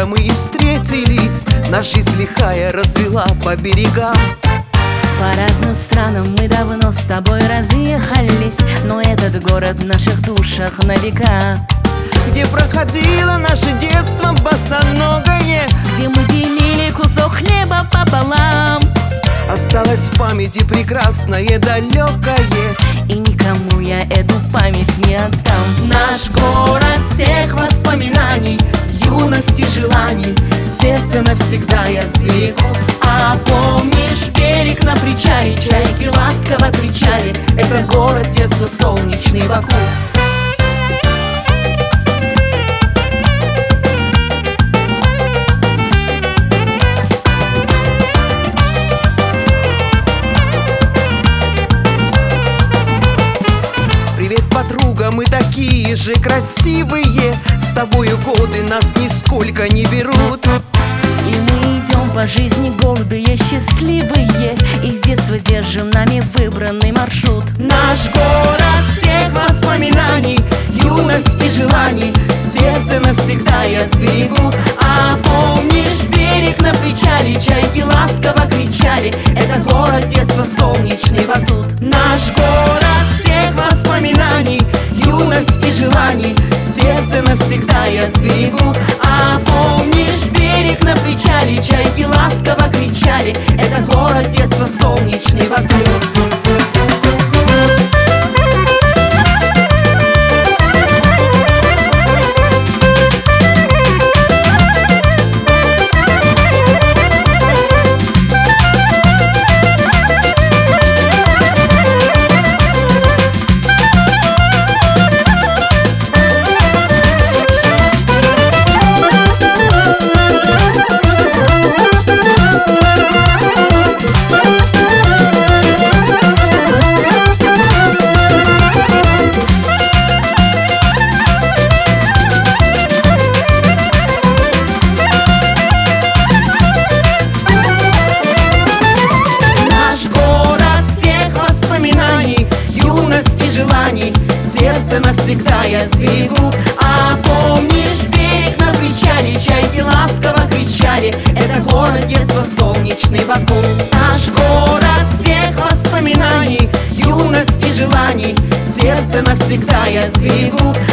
когда мы и встретились, наша жизнь лихая расцвела по берегам. По разным странам мы давно с тобой разъехались, но этот город в наших душах на века. Где проходило наше детство босоногое, где мы делили кусок хлеба пополам. Осталось в памяти прекрасное, далекое, и никому я эту память не отдам. Наш город всех воспоминаний, юности, желаний, сердце навсегда я сберегу. А помнишь берег на причале, чайки ласково кричали, это город детства солнечный Баку. Привет, подруга, мы такие же красивые, с тобою годы нас нисколько не берут. И мы идем по жизни гордые, счастливые, и с детства держим нами выбранный маршрут. Наш город всех воспоминаний, юности, желаний, в сердце навсегда я сберегу. А помнишь берег на причале, чайки ласково кричали, это город детства солнечный Батут. Наш город всех воспоминаний, юности, желаний, в сердце навсегда я сберегу. А помнишь берег на причале, чайки ласково кричали, это город детства солнечный Батут. Сердце навсегда я сберегу. А помнишь берег на причале, чайки ласково кричали, это город детства солнечный Баку. Наш город всех воспоминаний, юности, желаний, сердце навсегда я сберегу.